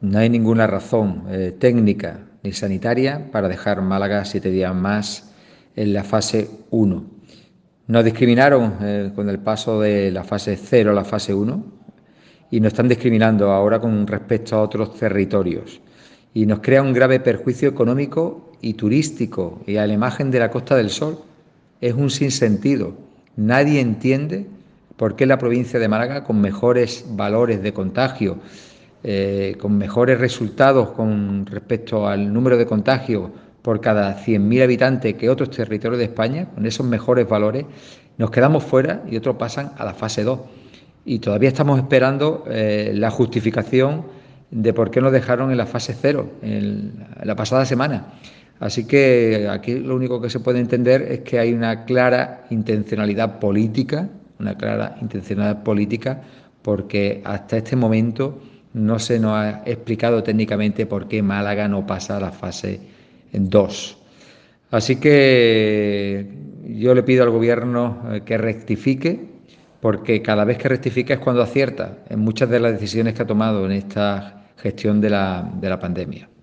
No hay ninguna razón técnica ni sanitaria para dejar Málaga 7 días más en la fase 1. Nos discriminaron con el paso de la fase 0 a la fase 1 y nos están discriminando ahora con respecto a otros territorios. Y nos crea un grave perjuicio económico y turístico y a la imagen de la Costa del Sol. Es un sinsentido. Nadie entiende por qué la provincia de Málaga, con mejores valores de contagio, con mejores resultados con respecto al número de contagios por cada 100.000 habitantes que otros territorios de España, con esos mejores valores, nos quedamos fuera y otros pasan a la fase 2. Y todavía estamos esperando la justificación de por qué nos dejaron en la fase 0 en la pasada semana. Así que aquí lo único que se puede entender es que hay una clara intencionalidad política, porque hasta este momento no se nos ha explicado técnicamente por qué Málaga no pasa a la fase 2. Así que yo le pido al Gobierno que rectifique, porque cada vez que rectifica es cuando acierta en muchas de las decisiones que ha tomado en esta gestión de la pandemia.